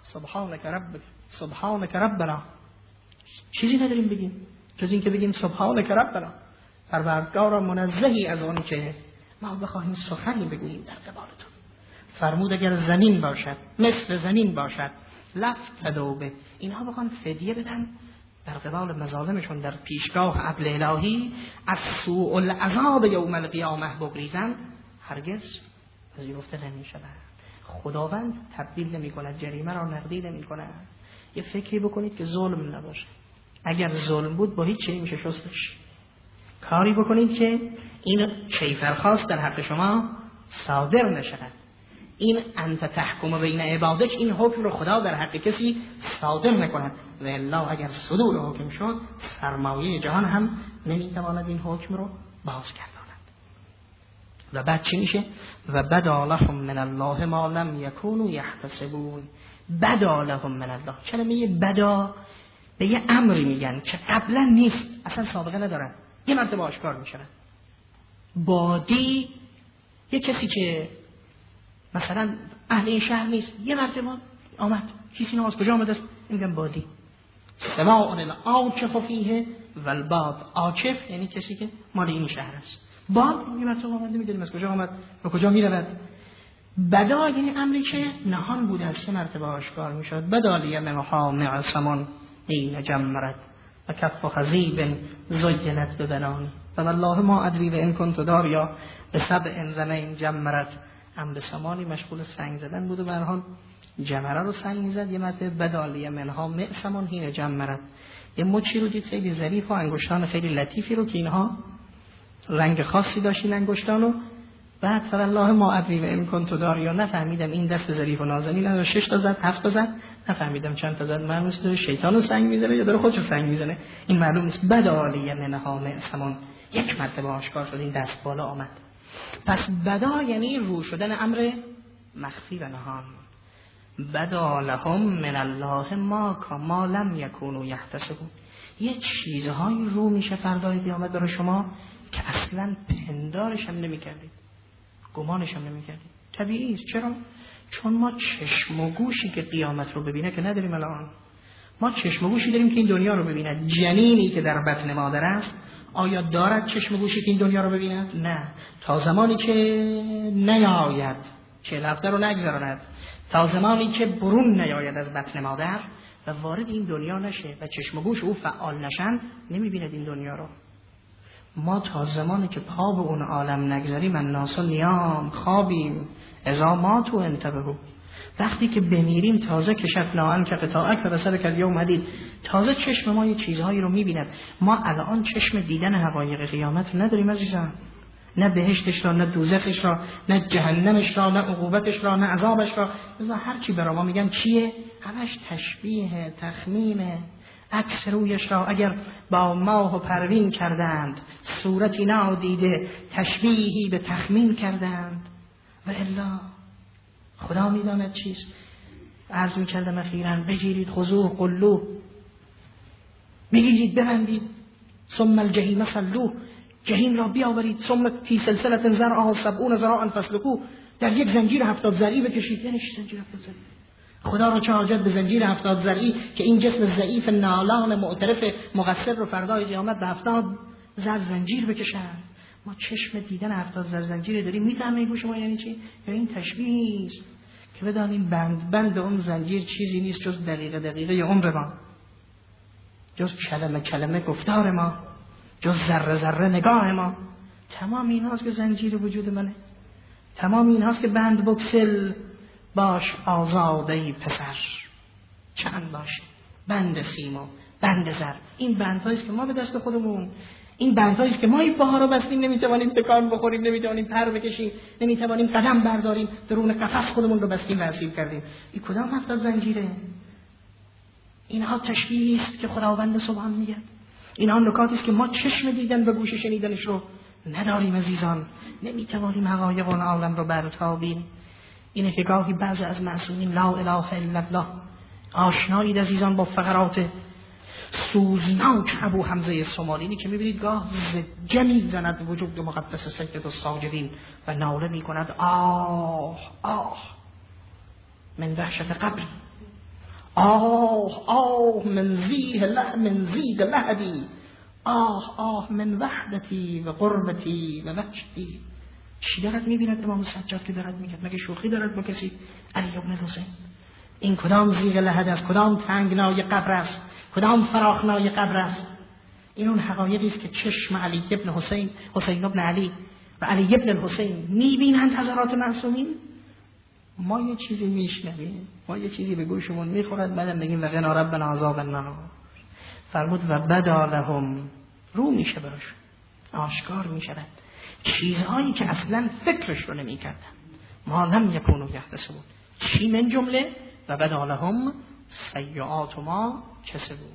سبحانك ربنا. چیزی نداریم بگیم جز این که بگیم سبحانك ربنا، پروردگارا منزهی از اون که ما بخواهیم سخنی بگوییم در قبال تو. فرمود اگر زمین باشد، مثل زمین باشد، لافتدوا به، اینها بخوان فدیه بدن در قبال مظالمشون، در پیشگاه عدل الهی از سوء العذاب یوم القیامه بگریزن، هرگز پذیرفته نمی‌شود. خداوند تبدیل نمی‌کند، جریمه را نقدی نمی‌کند. یه فکری بکنید که ظلم نباشه. اگر ظلم بود با هیچ چیزی میشه شستش. کاری بکنید که این کیفرخواست در حق شما صادر نشود. این انت تحکم بین عبادک، این حکم رو خدا در حق کسی صادر نکند. و الا اگر صدور حکم شد، سرمایه جهان هم نمیتواند این حکم رو باز گرداند. و بعد چی میشه؟ و بدا لهم من الله ما لم یکونوا یحتسبون. بدا لهم من الله، کلمه بدا به یه امری میگن که قبلا نیست، اصلا سابقه ندارن، یه مرتبه آشکار میشن. بادی یه کسی که مثلا اهل این شهر نیست، یه مرتبه آمد، کسی نماز کجا آمده است، میگن بادی. سماع العاچف فیه و الباد، عاچف یعنی کسی که مال این شهر است، باد یه مرتبه آمد، نمیدونیم از کجا آمد و کجا میرود. بدا یعنی امری که نهان بوده است، یه مرتبه آشکار میشد. بدا لیمنها معصمون این جمرت و کف خزیب زینت ببنان و والله ما ادری و ان کنت داریا به سبع زمین جمرت. امر سمانی مشغول سنگ زدن بود و به هر حال جمره رو سنگ میزد. یه مرتبه بدالیه منها معصمون هین جمرت، یه مچی رو دید خیلی ظریف و انگشتان خیلی لطیفی رو که اینها رنگ خاصی داشت این انگشتانو. بعد فوالله ما ادری و ان کنت داریا، نفهمیدم این دست ظریف و نازنین رو 6 تا زد 7 تا زد، نفهمیدم چند تا زد، معلوم نیست شیطانو سنگ میزنه یا داره خودشو سنگ میزنه، این معلوم نیست. بدالی منها معصمون، یک مرتبه آشکار شد این دست بالا آمد. پس بدا یعنی رو شدن امر مخفی و نهان. بدا لهم من الله ما لم یکونوا یحتسبون، یه چیزهایی رو میشه فردای قیامت برای شما که اصلا پندارش هم نمی‌کردید، گمانش هم نمی‌کردید. طبیعی است. چرا؟ چون ما چشم و گوشی که قیامت رو ببینه که نداریم الان. ما چشم و گوشی داریم که این دنیا رو ببیند. جنینی که در بطن مادر است آیا دارد چشم و گوشی که این دنیا رو ببیند؟ نه. تا زمانی که نیاید، 40 هفته رو نگذراند، تا زمانی که برون نیاید از بطن مادر و وارد این دنیا نشه و چشم و گوش او فعال نشن، نمی‌بیند این دنیا رو. ما تا زمانی که پا به اون عالم نگذاریم الناس نیام، خوابیم، اذا ماتوا انتبهوا، وقتی که بمیریم تازه کشفنا عنک غطاءک و بصرک الیوم حدید، تازه چشم ما یه چیزهایی رو می‌بیند. ما الان چشم دیدن حقایق قیامت نداریم عزیزان، نه بهشتش را، نه دوزخش را، نه جهنمش را، نه عقوبتش را، نه عذابش را. مثلا هر چی برای ما میگن چیه؟ همش تشبیه، تخمینه. عکس رویش را اگر با ماه و پروین کردند، صورتی نادیده تشبیهی به تخمین کردند. و الا خدا میداند چیست. عرض میکردم اخیراً بگیرید خذوه قلوه، بگیرید ببندید، ثم الجحیم صلوه، جهنم را بیاورید، ثم فی سلسله ذرعها 70 ذراعا فاسلکوه، در یک زنجیر 70 ذرعی بکشید. یعنی زنجیر 70 ذرعی؟ خدا را چه حاجت به زنجیر 70 ذرعی که این جسم ضعیف نالان معترف مقصر رو فردای قیامت به 70 ذر زنجیر بکشند؟ ما چشم دیدن 70 ذر زنجیر داریم. میفهمید گوش ما یعنی چی؟ یا این تشبیه است که بدانیم بند اون زنجیر چیزی نیست جز دقیقه عمر ما، جز کلمه گفتار ما، جز ذره نگاه ما. تمام این هاست که زنجیر وجود منه، تمام این هاست که بند بکسل باش آزاده پسر، چند باش بند سیم و بند زر. این بندهاییست که ما به دست خودمون، این بندهاییست که ما این پاها رو بستیم، نمیتوانیم تکان بخوریم، نمیتوانیم پر بکشیم، نمیتوانیم قدم برداریم، درون قفس خودمون رو بستیم و اسیر کردیم. این کدام 70 زنجیره؟ اینها تشبیهی است که خداوند سبحان میگه. اینها نکاتی است که ما چشم دیدن و گوش شنیدنش رو نداریم عزیزان. نمیتوانیم حقایق اون عالم رو برتابیم. اینه که گاهی بعضی از معصومین لا اله الا الله آشنایید عزیزان با فقرات سوزناک ابو حمزه سومالینی که میبینید گاه زجه زند وجود مقدس سید الساجدین و ناله میکند آه آه من وحشت قبر، آه من زید لهبی، آه من وحدتی و قربتی و وحشتی. چی دارد میبیند امام سجاد که دارد میگه؟ مگه شوخی دارد با کسی؟ علی ابن حسین. این کدام زیغ لحد است؟ کدام تنگنای قبر است؟ کدام فراخنای قبر است؟ این اون حقایقی است که چشم علی ابن حسین، حسین ابن علی و علی ابن الحسین میبینند حضرات معصومین. ما یه چیزی میشنویم، ما یه چیزی به گوشمون میخورد، بعدم بگیم و قنا ربنا عذاب النار. فرمود و بدا لهم، رو میشه براش، آشکار میشود چیزهایی که اصلا فکرش رو نمیکردن. ما لم یکونوا یحتسبون. چی من جمله؟ و بدا لهم سیئات ما کسبوا.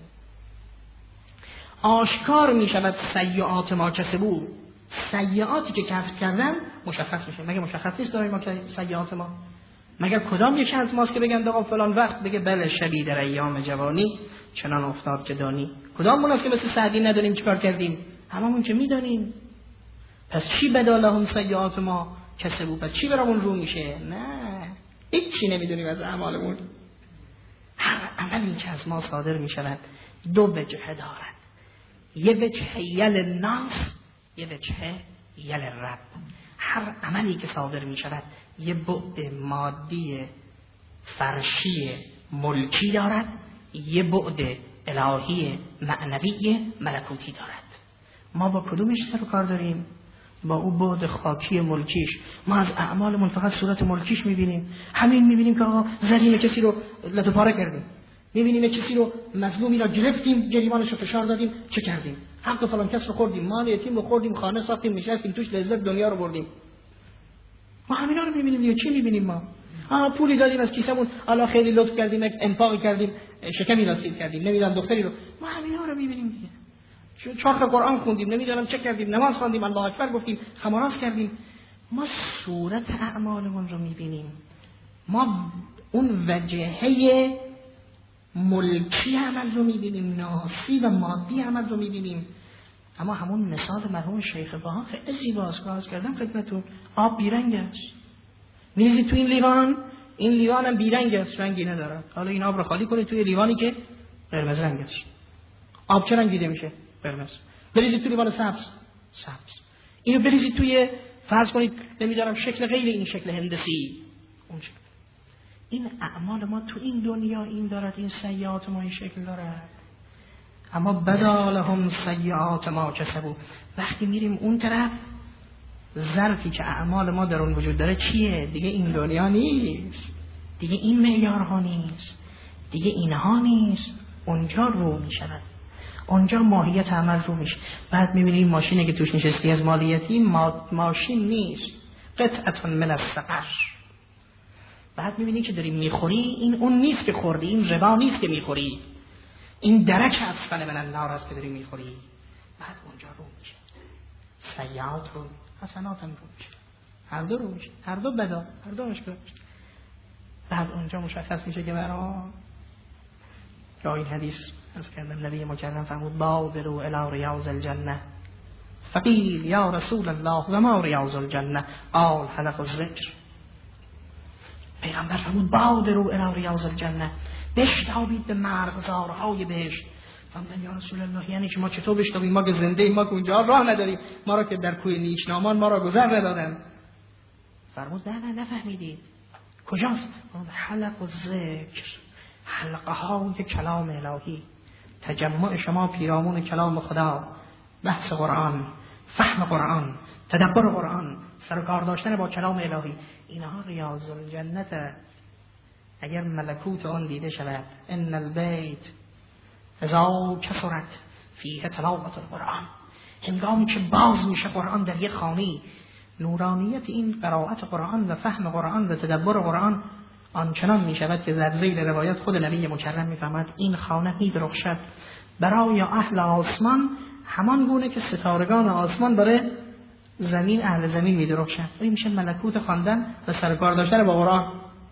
آشکار میشود سیئات ما کسبوا. سیئاتی که کسب کردن مشخص میشه. مگه مشخص نیست داریم ما که سیئات ما؟ مگر کدام یکی از ماست که بگن آقا فلان وقت بگه بله شبی در ایام جوانی چنان افتاد که دانی؟ کدام مون است که مثل سعدی ندونیم چیکار کردیم؟ هممون که میدانیم. پس چی بدالهم سیئات ما کسبوا؟ پس چی برامون رو میشه؟ نه، هیچی نمیدونیم از اعمالمون. هر عملی که از ما صادر میشود دو وجه دارد، یه وجه یل الناس، یه وجه یل رب. هر عملی که صادر میشود یه بعد مادی فرشی ملکی دارد، یه بعد الهی معنوی ملکوتی دارد. ما با کدومش سر و کار داریم؟ با او بعد خاکی ملکیش. ما از اعمالمون فقط صورت ملکیش میبینیم. همین میبینیم که آقا زرین کسی رو لطو پاره کردیم، میبینیم کسی رو مظلومی را گرفتیم، گریبانش رو فشار دادیم، چه کردیم؟ حق فلان کس رو خوردیم، مال یتیم رو خوردیم، خانه ساختیم، نشستیم توش، لذت دنیا رو بردیم. ما همینا رو میبینیم دیگه. چی میبینیم ما؟ پولی دادیم از کیسمون، حالا خیلی لطف کردیم، انفاق کردیم، شکمی راسید کردیم، نمیدونم دختری رو. ما همینا رو میبینیم دیگه. چرخ قرآن خوندیم، نمیدونم چه کردیم، نماز خواندیم، الله اکبر گفتیم، خماراز کردیم. ما صورت اعمالمون رو میبینیم. ما اون وجهه ملکی عمل رو میبینیم، ناسی و مادی عمل رو میبینیم. اما همون مثال مرحوم شیخ بها خیلی زیباست که عرض کردم خدمتتون. آب بیرنگ است، میریزید تو این لیوان، این لیوان هم بیرنگ است، رنگی نداره. حالا این آب رو خالی کنید توی لیوانی که قرمز رنگ است. آب چه رنگ دیده میشه؟ قرمز. بریزید تو لیوان سبز، سبز. اینو بریزید توی، فرض کنید نمیدونم شکل غیر این شکل هندسی، اون شکل. این اعمال ما تو این دنیا این دارد، این سیئات ما این شکل دارد. اما بدالهم سیئات ما کسبوا. وقتی میریم اون طرف، ظرفی که اعمال ما در اون وجود داره چیه؟ دیگه این دنیا نیست، دیگه این معیارها نیست، دیگه اینها نیست. اونجا رو میشود، اونجا ماهیت عمل رو میشه. بعد میبینیم ماشینی که توش نشستی از مالیتی ماشین نیست، قطعه من السقر. بعد میبینی که داری میخوری، این اون نیست که خوردی، این ربا نیست که میخوری، این درک اسفل من النار است که داری میخوری. بعد اونجا رو میشه، سیئات رو، حسنات هم رو میشه، هر دو رو میشه، هر دو بدا، هر دو مشکل. بعد اونجا مشخص میشه که برای یا این حدیث از کردم نبی مکرم فرمود بادروا الی ریاض الجنه. فقیل یا رسول الله و ما ریاض الجنه؟ قال حلق الذکر. پیغمبر فرمود بادروا الی ریاض الجنه، بشتابید به مرغزارهای بهشت. فرمودن یا رسول الله یعنی که ما چطور بشتابیم؟ ما که زنده ایم، ما که اونجا راه نداریم، ما را که در کوی نیشنامان ما را گذر ندادن. فرمود نه نفهمیدید. کجاست؟ حلق الذکر، حلقه های کلام الهی، تجمع شما پیرامون کلام خدا، بحث قرآن، فهم قرآن، تدبر قرآن، سرکار داشتن با کلام الهی، اینها ریاض الجنت. اگر ملکوت آن دیده شود، ان البیت اذا کثرت فیه تلاوت القرآن، هنگامی که باز میشه قرآن در یک خانه، نورانیت این قرائت قرآن و فهم قرآن و تدبر قرآن آنچنان می شود که در ذیل روایت خود نبی مکرم می فرماید این خانه می درخشد برای اهل آسمان همان گونه که ستارگان آسمان برای زمین، اهل زمین می درخشد. این میشه ملکوت خواندن و سرکار داشتن با قرآن.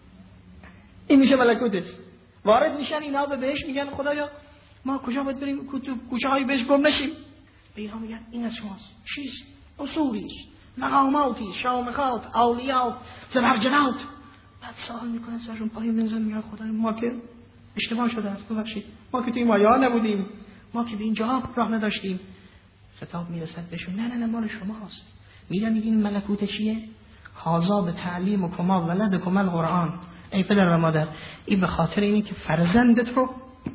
این میشه ملکوتش. وارد میشن اینا به بهش، میگن خدایا ما کجا باید بریم کوچه های بهش گم نشیم؟ به اینا میگن این از شماست. چیست؟ اصولیست، مقاماتی، شامخات، اولیات، زبرجدات. بعد سوال میکنن سرشون پای منزل، میگن خدای ما که اشتباه شده است، ببخشید ما که تو این مایا نبودیم، ما که به اینجا راه نداشتیم. خطاب میرسد بهشون نه مال شماست. میگن این ملکوت چیه؟ حاضا به تعلیم و کما ولد کمال قرآن. ای پدر و مادر، این به خاطر اینه که فرزندت رو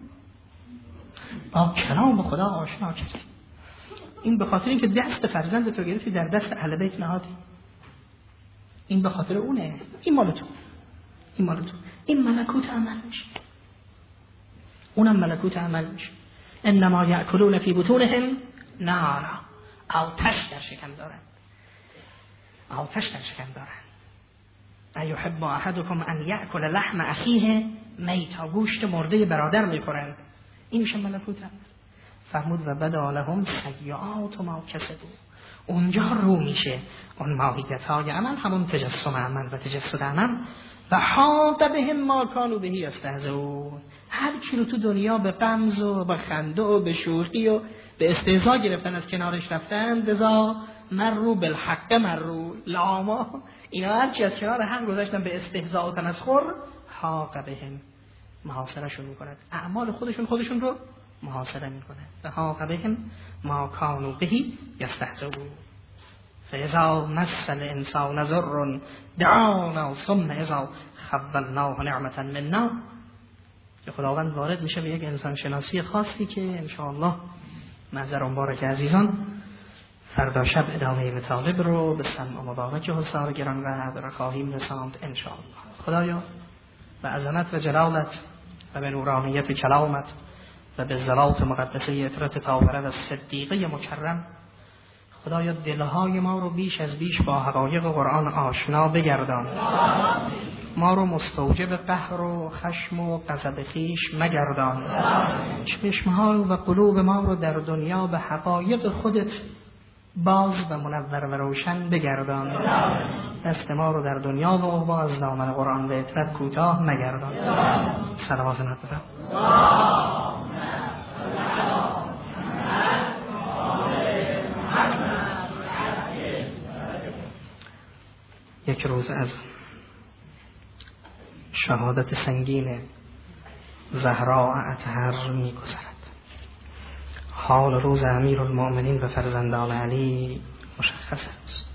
با کلام خدا آشنا کردی. این به خاطر اینکه دست فرزندت رو گرفتی در دست اهل بیت نهادی. این به خاطر اونه. این مال تو، این مال تو. این ملکوت عمل میشه، اونم ملکوت عمل میشه. انما یاکلون فی بطونهم نارا، آتش در شکم دارند، آتش در شکم دارند. ایحب احدکم ان یاکل لحم اخیه میتا، گوشت مرده برادر میخورند. این میشه ملکوت عمل. فرمود و بدا لهم سیئات ما کسبوا. اونجا رو میشه اون ماهیت های عمل، همون تجسم عمل و تجسد عمل. و حاق بهم ما کانوا به یستهزئون. هر کی رو تو دنیا به غمز و به خنده و به شوخی و به استهزا گرفتن از کنارش رفتن، لذا مروا بالحق مروا لاما، اینا هر کی از کنار حق گذاشتن به استهزا و تمسخر، حاق بهم، محاسبهشون میکنند، اعمال خودشون رو محاسبه میکنه. و حاق بهم ما کانوا به یستهزئون. فاذا مس الانسان ضر دعانا ثم اذا خولناه نعمة منا. که خداوند وارد میشه به یک انسان شناسی خاصی که انشاءالله محضر مبارک عزیزان فردا شب ادامه مطالب رو به سمع مبارک حضار گرانقدر خواهیم رساند انشاءالله. خدایا به عظمت و جلالت و به نورانیت کلامت و به ذات مقدسه عطرت طاهره و صدیقه مکرم خدایا دلهای ما رو بیش از بیش با حقایق قرآن آشنا بگردان. ما رو مستوجب قهر و خشم و غضب خویش مگردان. چشمها و قلوب ما رو در دنیا به حقایق خودت باز و منور و روشن بگردان. دست ما رو در دنیا و عقبی از دامن قرآن و عطرت کوتاه مگردان. صلوات ندارم. یک روز از شهادت سنگین زهرا اطهر می گذرد. حال روز امیرالمؤمنین و فرزندان علی مشخص است.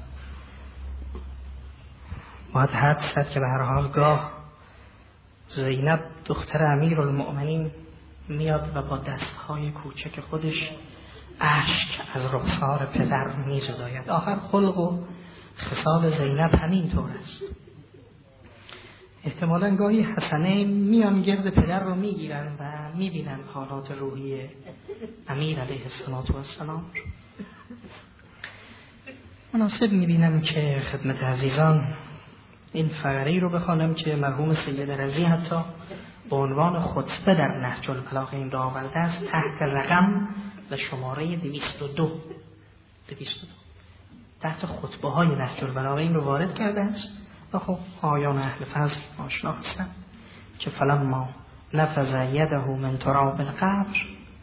باید حد زد که به هر حال گاه زینب دختر امیرالمؤمنین میاد و با دستهای کوچک خودش اشک از رخسار پدر میزداید. آخر خلق و خصال زینب همین طور است. احتمالاً گاهی حسنه میان گرد پدر رو میگیرن و میبینن حالات روحی امیر علیه السلام. مناسب میبینم که خدمت عزیزان این فقره رو بخوانم که مرحوم سید رضی حتی به عنوان خطبه در نهج البلاغه این را آورده است، تحت رقم و شماره 202 تحت خطبه های نهج البلاغه این رو وارد کرده است. و خب آیان اهل فضل آشنا هستند که فلما نفذ یده من تراب القبر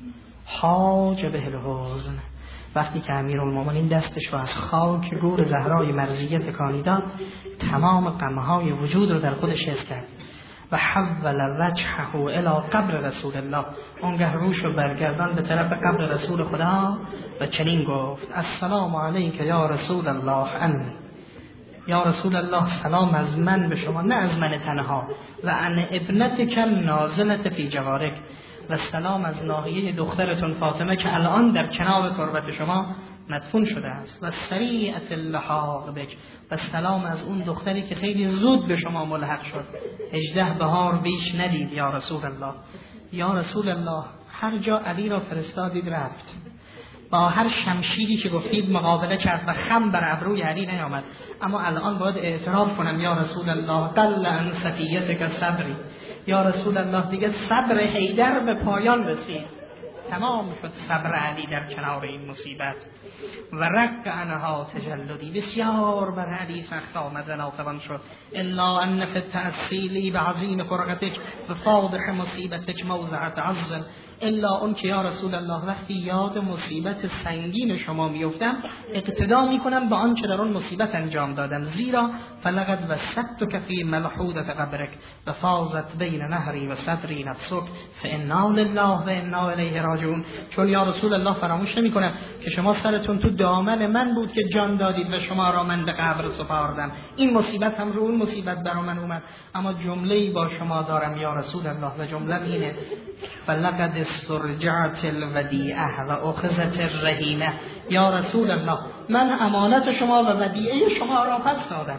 حاج به الحزن، وقتی که امیرالمومنین دستش رو از خاک گور زهرای مرضیه تکانی داد، تمام غمهای وجود رو در خودش حس کرد. و حول وجهه الی قبر رسول الله، اونگه روش رو برگردان به طرف قبر رسول خدا و چنین گفت: السلام علیک یا رسول الله عنی، یا رسول الله سلام از من به شما، نه از من تنها، و ان ابنتک نازلت فی جوارک، و سلام از ناحیه دخترتون فاطمه که الان در کنار تربت شما مدفون شده است، و سریعت اللحاق بک، و سلام از اون دختری که خیلی زود به شما ملحق شد، 18 بهار بیش ندید. یا رسول الله، یا رسول الله، هر جا علی را فرستادید رفت، با هر شمشیری که گفتید مقابله کرد و خم بر ابروی علی نیامد، اما الان باید اعتراف کنم یا رسول الله قل ان صفیتک صبری، یا رسول الله دیگه صبر حیدر به پایان رسید، تمام شد صبر علی در کنار این مصیبت. و رق عنها تجلدی، بسیار بر علی سخت آمد و ناتوان شد. الا ان فی التأصیلی بعظیم فرقتک و فاضح مصیبتک موضع تعظم، الا اون که یا رسول الله وقتی یاد مصیبت سنگین شما میفتم اقتدا میکنم با آنچه در اون مصیبت انجام دادم، زیرا فلقد وسدتک فی ملحودة قبرک و فاضت بین نهری و صدری نفسک فانا لله و انا الیه راجعون. چون یا رسول الله فراموش نمیکنم که شما سرتون تو دامن من بود که جان دادید و شما را من به قبر سپاردم، این مصیبت هم رو اون مصیبت برا من اومد، اما جمله‌ای با شما دارم یا رسول الله و جمله اینه: فلقد استرجعت الودیعه و اخذت الرهینه. یا رسول الله من امانت شما و ودیعه شما را پس دادم،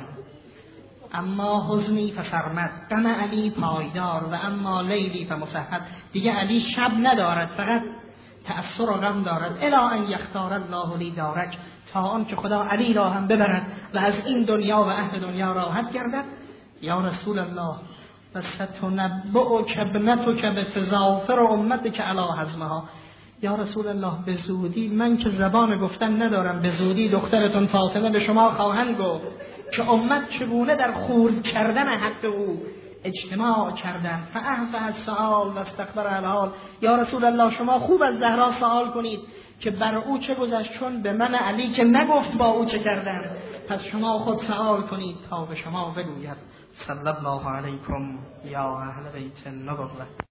اما حزنی فسرمد، غم علی پایدار، و اما لیلی فمسهد، دیگه علی شب ندارد، فقط تأثیر و غم دارد. الا ان یختار الله لی دارک، تا آن که خدا علی را هم ببرد و از این دنیا و اهل دنیا راحت گردد. یا رسول الله و ستنبئک ابنتک بتظافر امتک علی حزمها. یا رسول الله به زودی، من که زبان گفتن ندارم، به زودی دخترتون فاطمه به شما خواهند گفت که امت چگونه در خورد کردن حق او اجتماع کردن. فاعف السؤال و استقبل الحال. یا رسول الله شما خوب از زهرا سوال کنید که بر او چه گذشت، چون به من علی که نگفت با او چه کردن، پس شما خود سوال کنید تا به شما بگوید. صلی الله علیکم یا اهل بیت النبوة.